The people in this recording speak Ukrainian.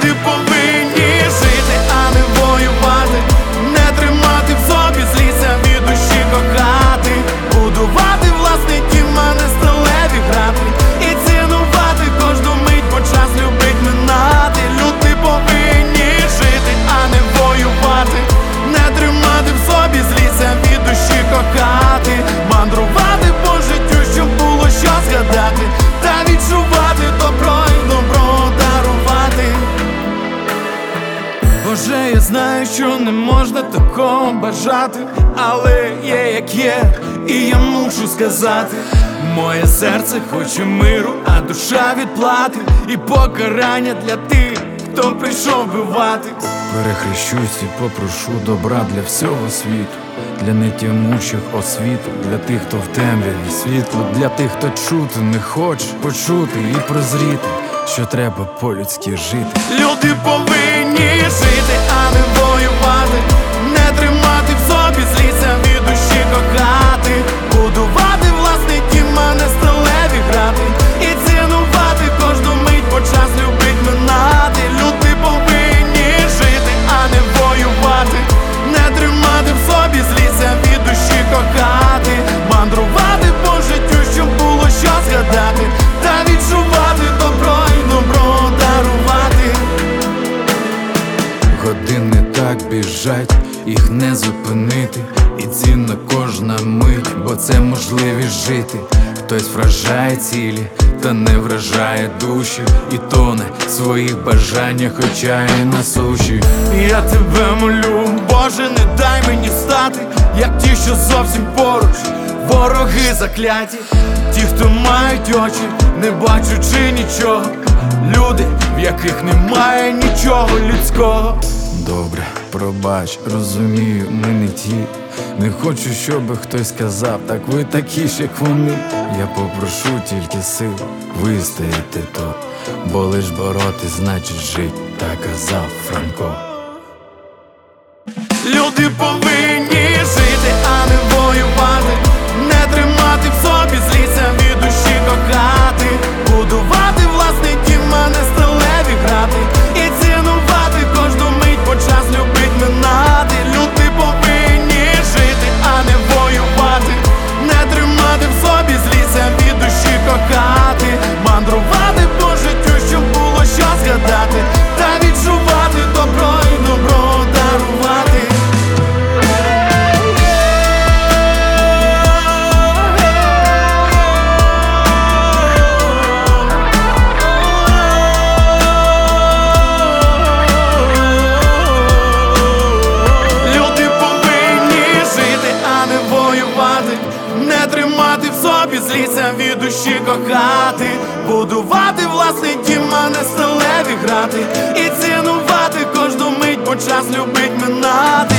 Люди повинні жити, а не воювати, не тримати в собі зліття, від душі кохати, будувати власний дім, а не сталеві грати, і цінувати кожну мить, бо час любить минати. Люди повинні жити, а не воювати, не тримати в собі зліття, від душі кохати, мандрувати по життю, щоб було що згадати, та відчувати добро і добро дарувати. Боже, я знаю, що не можна такого бажати, але є як є, і я мушу сказати: моє серце хоче миру, а душа відплати, і покарання для тих, хто прийшов вбивати. Перехрещусь і попрошу добра для всього світу, для нетямучих освіту, для тих, хто в темряві світло, для тих, хто чути не хоче, почути і прозріти, що треба по-людськи жити. Люди повинні жити, а не воювати, не тримати в собі зліття, від душі кохати, будувати власний дім, а не сталеві грати, і цінувати кожну мить, бо час любить минати. Люди повинні жити, а не воювати, не тримати в собі зліття, від душі кохати, мандрувати по життю, щоб було що згадати, та відчувати добро і добро дарувати. Години так біжать, їх не зупинити, і цінна кожна мить, бо це можливість жити. Хтось вражає цілі, та не вражає душі, і тоне в своїх бажаннях, хоча і на суші. Я тебе молю, Боже, не дай мені стати, як ті, що зовсім поруч, вороги закляті, ті, хто мають очі, не бачучи нічого, люди, в яких немає нічого людського. Добре, пробач, розумію, ми не ті. Не хочу, щоб хтось сказав: так ви такі ж, як вони. Я попрошу тільки сил вистояти то, бо лиш боротись значить жить, так казав Франко. Люди повинні жити, а не воювати, не тримати в собі зліття, від душі кохати, будувати власний дім, а не сталеві грати, і цінувати кожну мить, бо час любить минати. Люди повинні жити, а не воювати, не тримати в собі зліття, від душі кохати, мандрувати по життю, щоб було що згадати, та відчувати добро і добро дарувати. Люди повинні жити, а не воювати, не тримати в собі зліття, від душі кохати, будувати власний дім, а не сталеві грати, і цінувати кожну мить, бо час любить минати.